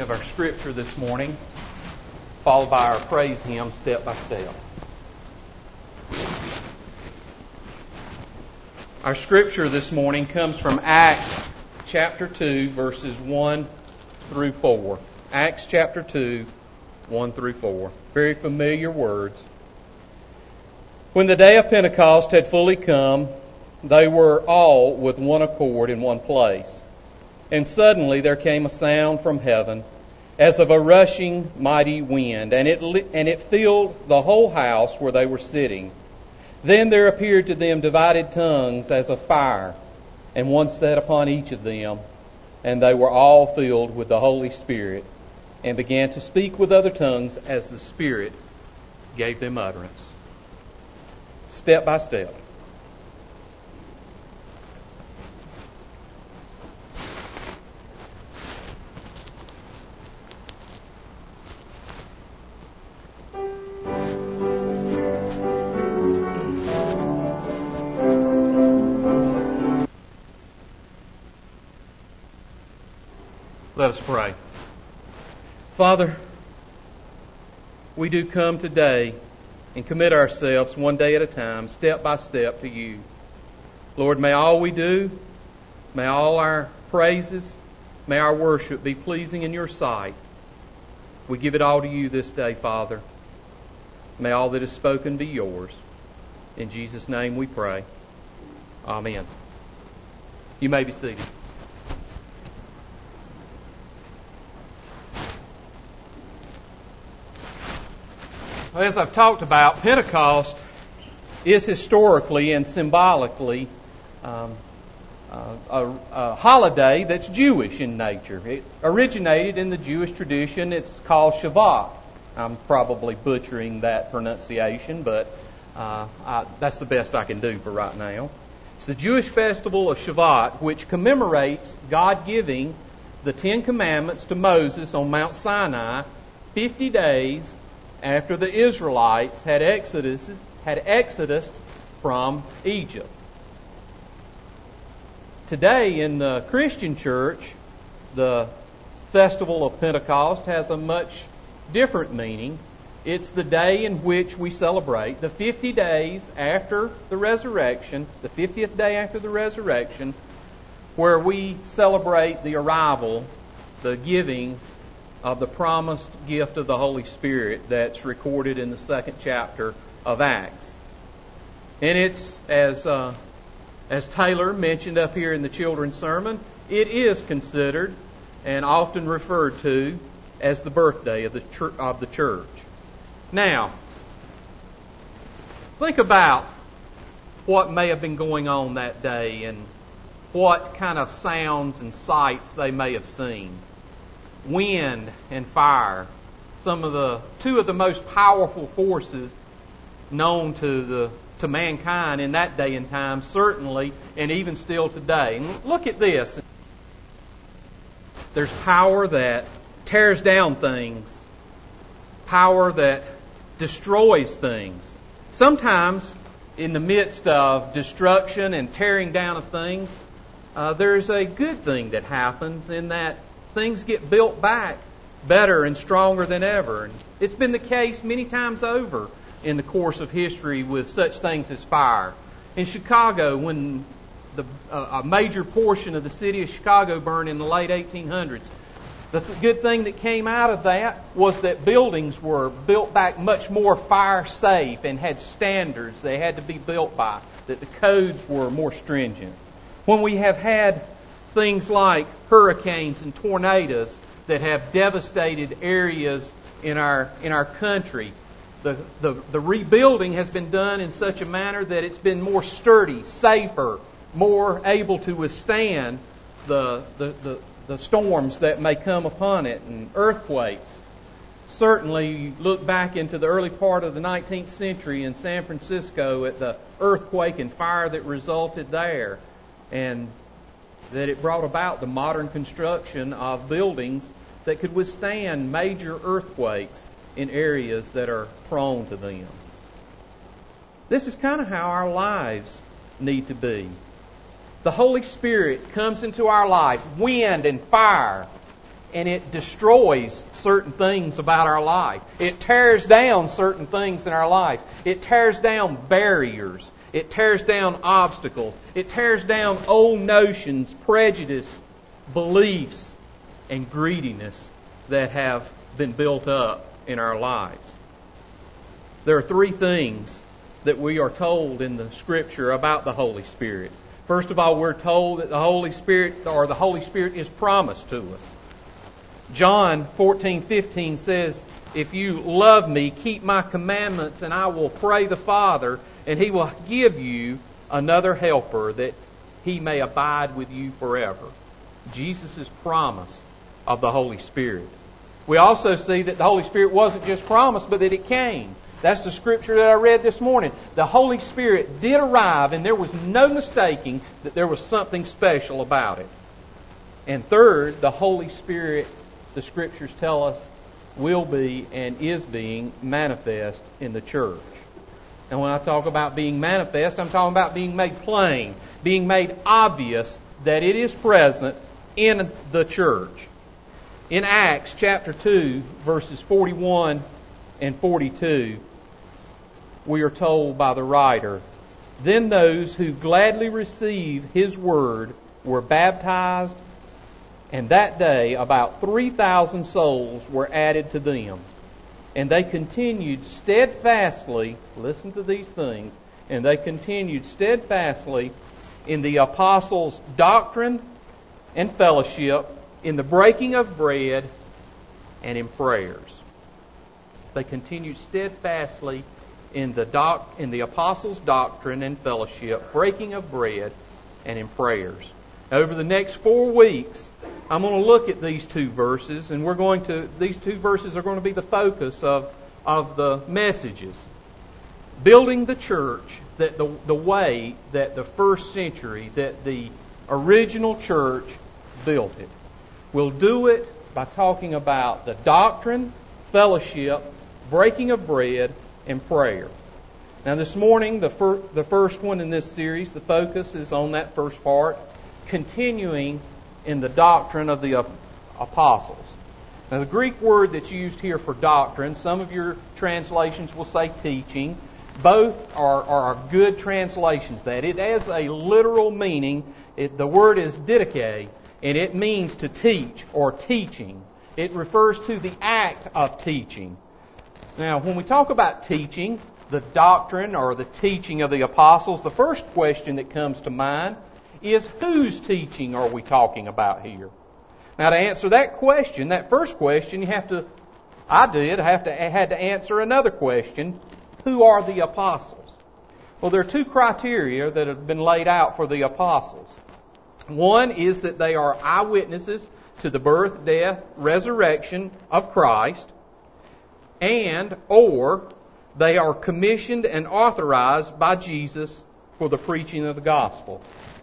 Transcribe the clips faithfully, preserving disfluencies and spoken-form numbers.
of our Scripture this morning, followed by our praise hymn, Step by Step. Our Scripture this morning comes from Acts chapter two, verses one through four. Acts chapter two, one through four. Very familiar words. When the day of Pentecost had fully come, they were all with one accord in one place. And suddenly there came a sound from heaven as of a rushing mighty wind, and it and it filled the whole house where they were sitting. Then there appeared to them divided tongues as of fire, and one sat upon each of them, and they were all filled with the Holy Spirit, and began to speak with other tongues as the Spirit gave them utterance. Step by step. Let us pray. Father, we do come today and commit ourselves one day at a time, step by step, to you. Lord, may all we do, may all our praises, may our worship be pleasing in your sight. We give it all to you this day, Father. May all that is spoken be yours. In Jesus' name we pray. Amen. You may be seated. As I've talked about, Pentecost is historically and symbolically um, uh, a, a holiday that's Jewish in nature. It originated in the Jewish tradition. It's called Shavuot. I'm probably butchering that pronunciation, but uh, I, that's the best I can do for right now. It's the Jewish festival of Shavuot, which commemorates God giving the Ten Commandments to Moses on Mount Sinai fifty days after the Israelites had exodus, had exodus from Egypt. Today in the Christian church, the festival of Pentecost has a much different meaning. It's the day in which we celebrate the fifty days after the resurrection, the fiftieth day after the resurrection, where we celebrate the arrival, the giving of the promised gift of the Holy Spirit that's recorded in the second chapter of Acts. And it's, as uh, as Taylor mentioned up here in the children's sermon, it is considered and often referred to as the birthday of the ch- of the church. Now, think about what may have been going on that day and what kind of sounds and sights they may have seen. Wind and fire, some of the two of the most powerful forces known to the to mankind in that day and time, certainly, and even still today. And look at this. There's power that tears down things, power that destroys things. Sometimes, in the midst of destruction and tearing down of things, uh, there's a good thing that happens in that things get built back better and stronger than ever. And it's been the case many times over in the course of history with such things as fire. In Chicago, when the, uh, a major portion of the city of Chicago burned in the late eighteen hundreds, the th- good thing that came out of that was that buildings were built back much more fire safe and had standards they had to be built by, that the codes were more stringent. When we have had things like hurricanes and tornadoes that have devastated areas in our in our country, the, the, the rebuilding has been done in such a manner that it's been more sturdy, safer, more able to withstand the, the, the, the storms that may come upon it and earthquakes. Certainly, you look back into the early part of the nineteenth century in San Francisco at the earthquake and fire that resulted there, and that it brought about the modern construction of buildings that could withstand major earthquakes in areas that are prone to them. This is kind of how our lives need to be. The Holy Spirit comes into our life, wind and fire, and it destroys certain things about our life. It tears down certain things in our life. It tears down barriers. It tears down obstacles. It tears down old notions, prejudice, beliefs, and greediness that have been built up in our lives. There are three things that we are told in the Scripture about the Holy Spirit. First of all, we're told that the Holy Spirit, or the Holy Spirit, is promised to us. John fourteen fifteen says, "If you love me, keep my commandments, and I will pray the Father, and He will give you another helper, that He may abide with you forever." Jesus' promise of the Holy Spirit. We also see that the Holy Spirit wasn't just promised, but that it came. That's the Scripture that I read this morning. The Holy Spirit did arrive, and there was no mistaking that there was something special about it. And third, the Holy Spirit, the Scriptures tell us, will be and is being manifest in the church. And when I talk about being manifest, I'm talking about being made plain, being made obvious that it is present in the church. In Acts chapter two, verses forty-one and forty-two, we are told by the writer, "Then those who gladly received His word were baptized, and that day about three thousand souls were added to them. And they continued steadfastly," listen to these things, "and they continued steadfastly in the apostles' doctrine and fellowship, in the breaking of bread, and in prayers." They continued steadfastly in the doc, in the apostles' doctrine and fellowship, breaking of bread, and in prayers. Now, over the next four weeks, I'm going to look at these two verses, and we're going to these two verses are going to be the focus of of the messages. Building the church that the the way that the first century, that the original church built it. We'll do it by talking about the doctrine, fellowship, breaking of bread, and prayer. Now this morning, the, fir- the first one in this series, the focus is on that first part, continuing in the doctrine of the apostles. Now the Greek word that's used here for doctrine, some of your translations will say teaching. Both are, are good translations. That it has a literal meaning. It, the word is didache, and it means to teach or teaching. It refers to the act of teaching. Now, when we talk about teaching, the doctrine or the teaching of the apostles, the first question that comes to mind is, whose teaching are we talking about here? Now, to answer that question, that first question, you have to, I did, I have to, I had to answer another question. Who are the apostles? Well, there are two criteria that have been laid out for the apostles. One is that they are eyewitnesses to the birth, death, resurrection of Christ, and or they are commissioned and authorized by Jesus for the preaching of the gospel.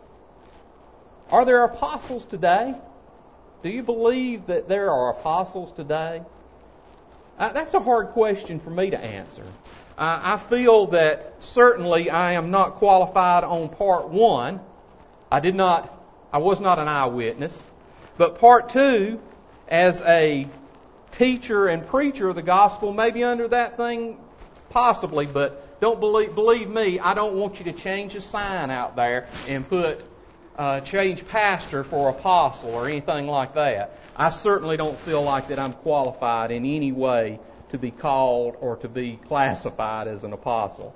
Are there apostles today? Do you believe that there are apostles today? Uh, that's a hard question for me to answer. Uh, I feel that certainly I am not qualified on part one. I did not, I was not an eyewitness. But part two, as a teacher and preacher of the gospel, maybe under that thing, possibly, but don't believe believe me, I don't want you to change a sign out there and put uh, change pastor for apostle or anything like that. I certainly don't feel like that I'm qualified in any way to be called or to be classified as an apostle.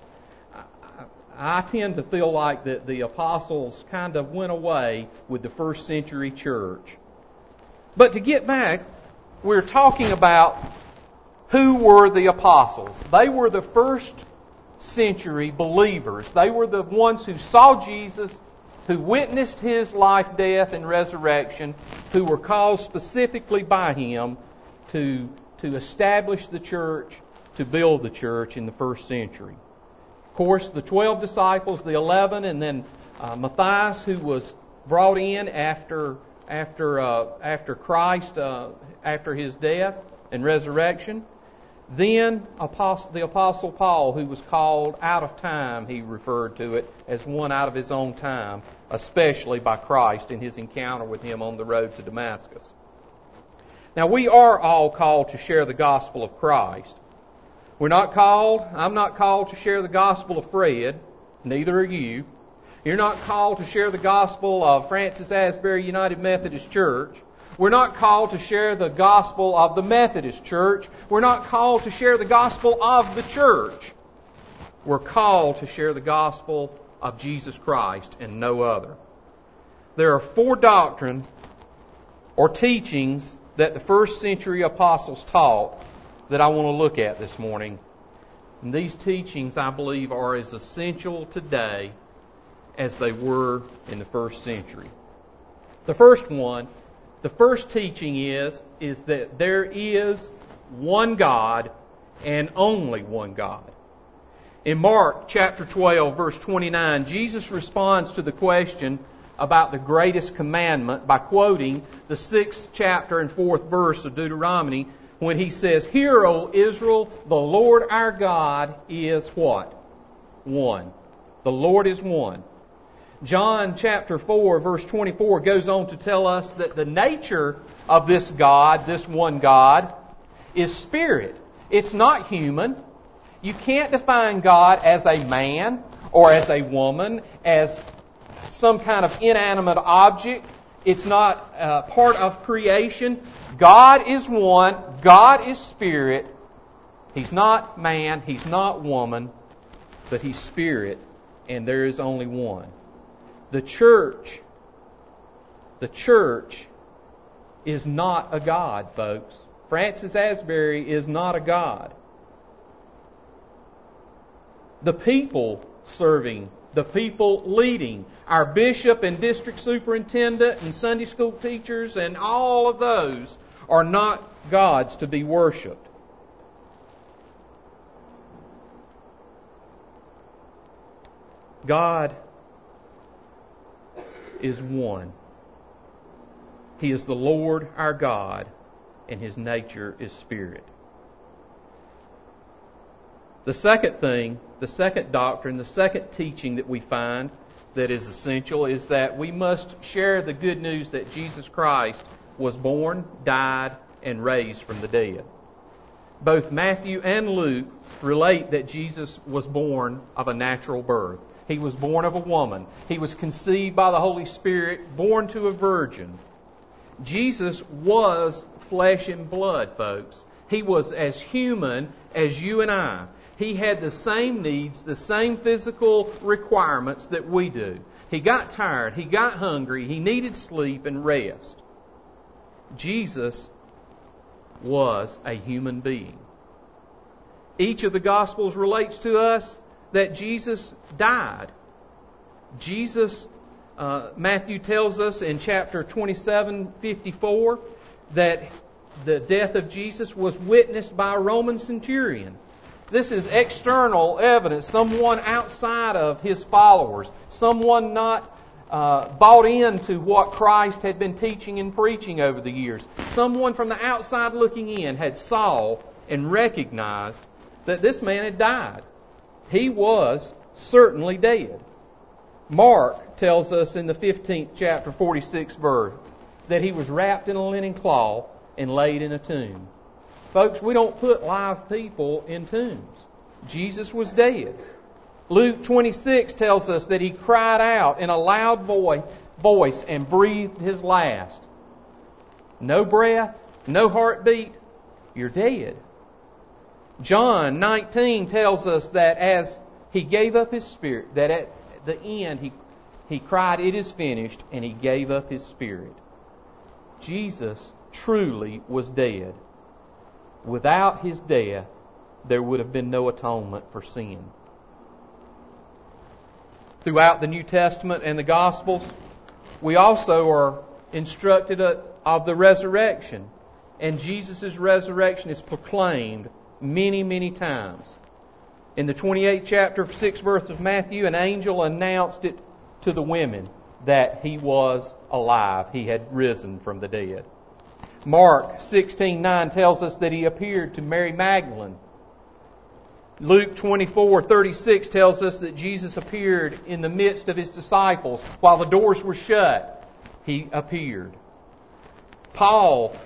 I, I tend to feel like that the apostles kind of went away with the first century church. But to get back, we're talking about who were the apostles. They were the first century believers. They were the ones who saw Jesus, who witnessed His life, death, and resurrection, who were called specifically by Him to, to establish the church, to build the church in the first century. Of course, the twelve disciples, the eleven, and then uh, Matthias, who was brought in after after uh, after Christ, uh, after His death and resurrection. Then apostle, the Apostle Paul, who was called out of time, he referred to it as one out of his own time, especially by Christ in His encounter with Him on the road to Damascus. Now, we are all called to share the gospel of Christ. We're not called, I'm not called to share the gospel of Fred, neither are you. You're not called to share the gospel of Francis Asbury United Methodist Church. We're not called to share the gospel of the Methodist Church. We're not called to share the gospel of the church. We're called to share the gospel of Jesus Christ and no other. There are four doctrines or teachings that the first century apostles taught that I want to look at this morning. And these teachings, I believe, are as essential today as they were in the first century. The first one, the first teaching is, is that there is one God and only one God. In Mark chapter twelve, verse twenty-nine, Jesus responds to the question about the greatest commandment by quoting the sixth chapter and fourth verse of Deuteronomy when he says, "Hear, O Israel, the Lord our God is" what? One. The Lord is one. John chapter four, verse twenty-four goes on to tell us that the nature of this God, this one God, is spirit. It's not human. You can't define God as a man or as a woman, as some kind of inanimate object. It's not uh, part of creation. God is one. God is spirit. He's not man. He's not woman. But He's spirit. And there is only one. The church, the church is not a God, folks. Francis Asbury is not a God. The people serving, the people leading, our bishop and district superintendent and Sunday school teachers and all of those are not gods to be worshipped. God is one. He is the Lord our God, and His nature is spirit. The second thing, the second doctrine, the second teaching that we find that is essential is that we must share the good news that Jesus Christ was born, died, and raised from the dead. Both Matthew and Luke relate that Jesus was born of a natural birth. He was born of a woman. He was conceived by the Holy Spirit, born to a virgin. Jesus was flesh and blood, folks. He was as human as you and I. He had the same needs, the same physical requirements that we do. He got tired. He got hungry. He needed sleep and rest. Jesus was a human being. Each of the Gospels relates to us that Jesus died. Jesus, uh, Matthew tells us in chapter twenty-seven fifty-four that the death of Jesus was witnessed by a Roman centurion. This is external evidence, someone outside of His followers, someone not uh, bought into what Christ had been teaching and preaching over the years. Someone from the outside looking in had saw and recognized that this man had died. He was certainly dead. Mark tells us in the fifteenth chapter, forty-sixth verse, that He was wrapped in a linen cloth and laid in a tomb. Folks, we don't put live people in tombs. Jesus was dead. Luke twenty-six tells us that He cried out in a loud voice and breathed His last. No breath, no heartbeat, you're dead. John nineteen tells us that as He gave up His spirit, that at the end He, he cried, "It is finished," and He gave up His spirit. Jesus truly was dead. Without His death, there would have been no atonement for sin. Throughout the New Testament and the Gospels, we also are instructed of the resurrection. And Jesus' resurrection is proclaimed many, many times. In the twenty-eighth chapter, sixth verse of Matthew, an angel announced it to the women that He was alive. He had risen from the dead. Mark sixteen nine tells us that He appeared to Mary Magdalene. Luke twenty-four thirty-six tells us that Jesus appeared in the midst of His disciples while the doors were shut. He appeared. Paul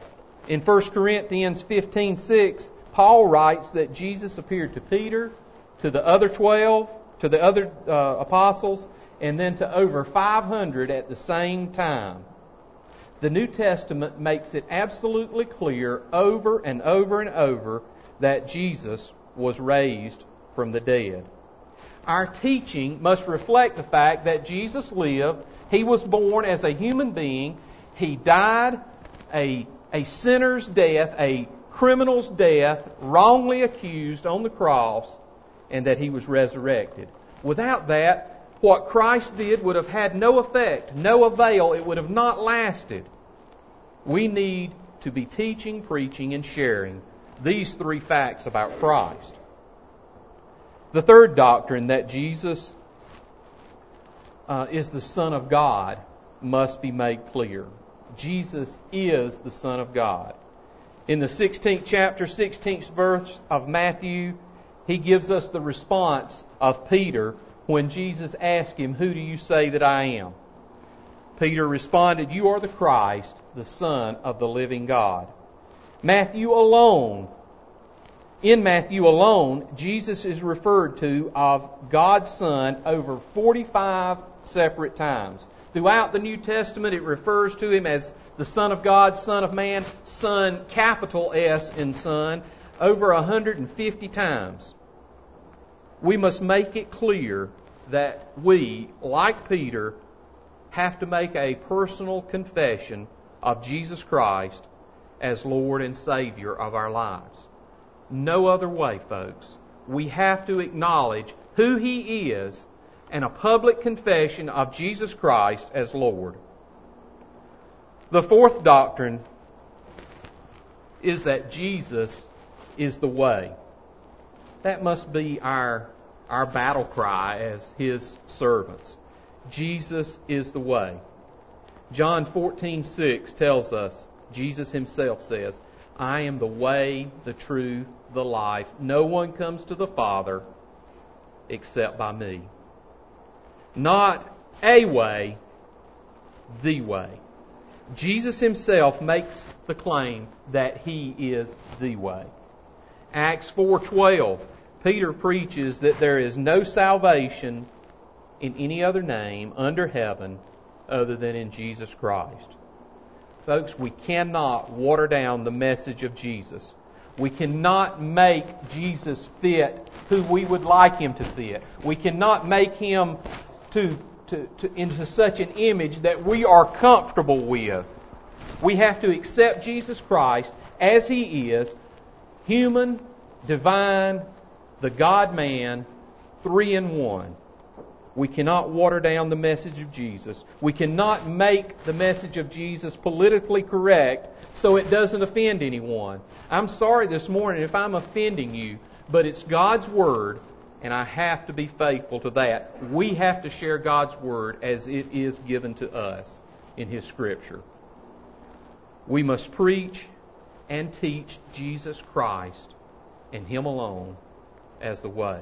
In First Corinthians fifteen six, Paul writes that Jesus appeared to Peter, to the other twelve, to the other uh, apostles, and then to over five hundred at the same time. The New Testament makes it absolutely clear over and over and over that Jesus was raised from the dead. Our teaching must reflect the fact that Jesus lived. He was born as a human being. He died a, a sinner's death, a criminal's death, wrongly accused on the cross, and that He was resurrected. Without that, what Christ did would have had no effect, no avail. It would have not lasted. We need to be teaching, preaching, and sharing these three facts about Christ. The third doctrine, that Jesus uh, is the Son of God, must be made clear. Jesus is the Son of God. In the sixteenth chapter, sixteenth verse of Matthew, He gives us the response of Peter when Jesus asked him, "Who do you say that I am?" Peter responded, "You are the Christ, the Son of the living God." Matthew alone, in Matthew alone, Jesus is referred to of God's Son over forty-five separate times. Throughout the New Testament, it refers to Him as the Son of God, Son of Man, Son, capital S in Son, over one hundred fifty times. We must make it clear that we, like Peter, have to make a personal confession of Jesus Christ as Lord and Savior of our lives. No other way, folks. We have to acknowledge who He is and a public confession of Jesus Christ as Lord. The fourth doctrine is that Jesus is the way. That must be our, our battle cry as His servants. Jesus is the way. John fourteen six tells us, Jesus Himself says, "I am the way, the truth, the life. No one comes to the Father except by me." Not a way, the way. Jesus Himself makes the claim that He is the way. Acts four twelve, Peter preaches that there is no salvation in any other name under heaven other than in Jesus Christ. Folks, we cannot water down the message of Jesus. We cannot make Jesus fit who we would like Him to fit. We cannot make Him to, to, to into such an image that we are comfortable with. We have to accept Jesus Christ as He is, human, divine, the God-man, three in one. We cannot water down the message of Jesus. We cannot make the message of Jesus politically correct so it doesn't offend anyone. I'm sorry this morning if I'm offending you, but it's God's Word, and I have to be faithful to that. We have to share God's Word as it is given to us in His Scripture. We must preach and teach Jesus Christ and Him alone as the way.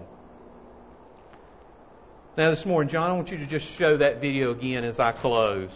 Now this morning, John, I want you to just show that video again as I close.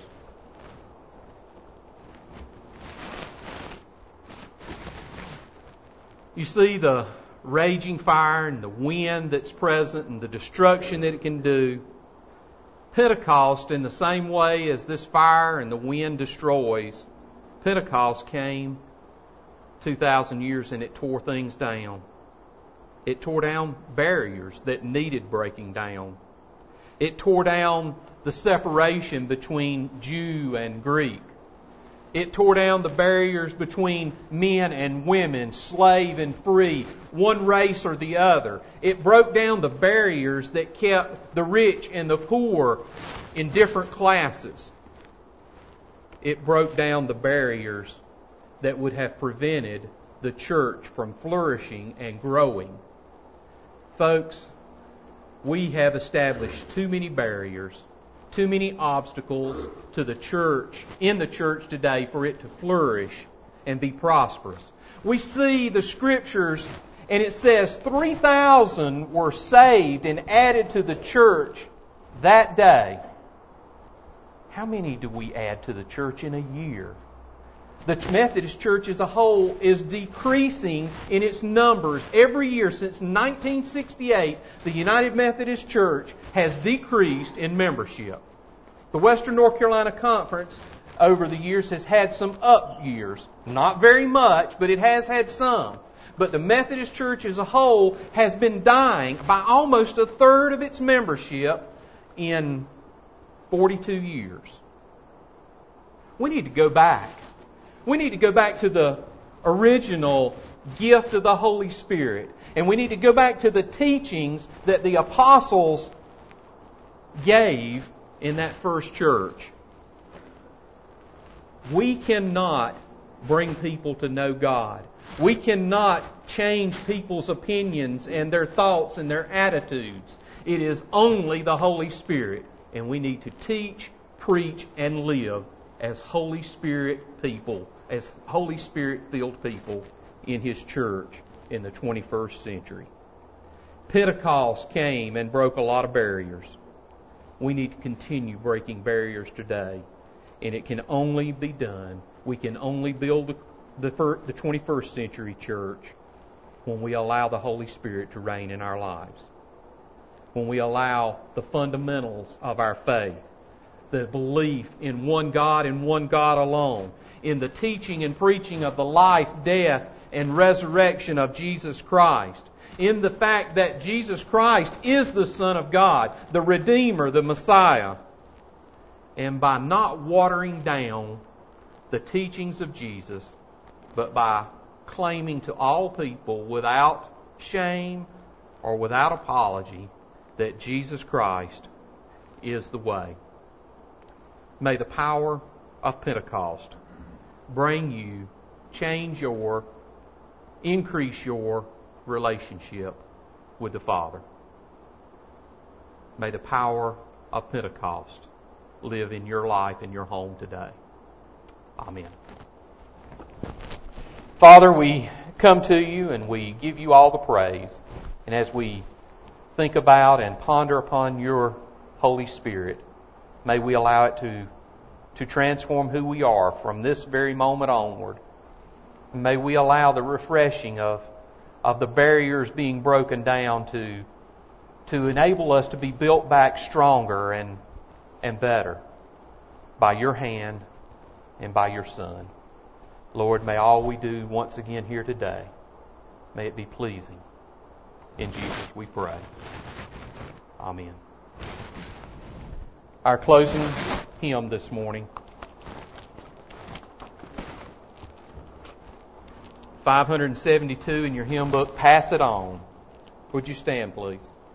You see the raging fire and the wind that's present and the destruction that it can do. Pentecost, in the same way as this fire and the wind destroys, Pentecost came two thousand years and it tore things down. It tore down barriers that needed breaking down. It tore down the separation between Jew and Greek. It tore down the barriers between men and women, slave and free, one race or the other. It broke down the barriers that kept the rich and the poor in different classes. It broke down the barriers that would have prevented the church from flourishing and growing. Folks, we have established too many barriers, too many obstacles to the church, in the church today, for it to flourish and be prosperous. We see the Scriptures, and it says three thousand were saved and added to the church that day. How many do we add to the church in a year? the Methodist Church as a whole is decreasing in its numbers. Every year since nineteen sixty-eight, the United Methodist Church has decreased in membership. The Western North Carolina Conference over the years has had some up years. Not very much, but it has had some. But the Methodist Church as a whole has been dying by almost a third of its membership in forty-two years. We need to go back. We need to go back to the original gift of the Holy Spirit. And we need to go back to the teachings that the apostles gave in that first church. We cannot bring people to know God. We cannot change people's opinions and their thoughts and their attitudes. It is only the Holy Spirit. And we need to teach, preach, and live as Holy Spirit people, as Holy Spirit-filled people in His church in the twenty-first century. Pentecost came and broke a lot of barriers. We need to continue breaking barriers today. And it can only be done, we can only build the, the, the twenty-first century church when we allow the Holy Spirit to reign in our lives. When we allow the fundamentals of our faith, the belief in one God and one God alone, in the teaching and preaching of the life, death, and resurrection of Jesus Christ, in the fact that Jesus Christ is the Son of God, the Redeemer, the Messiah, and by not watering down the teachings of Jesus, but by claiming to all people without shame or without apology that Jesus Christ is the way. May the power of Pentecost bring you, change your, increase your relationship with the Father. May the power of Pentecost live in your life and your home today. Amen. Father, we come to you and we give you all the praise. And as we think about and ponder upon your Holy Spirit, may we allow it to, to transform who we are from this very moment onward. May we allow the refreshing of, of the barriers being broken down to, to enable us to be built back stronger and, and better by your hand and by your Son. Lord, may all we do once again here today, may it be pleasing. In Jesus we pray. Amen. Our closing hymn this morning, five seventy-two in your hymn book, Pass It On. Would you stand, please?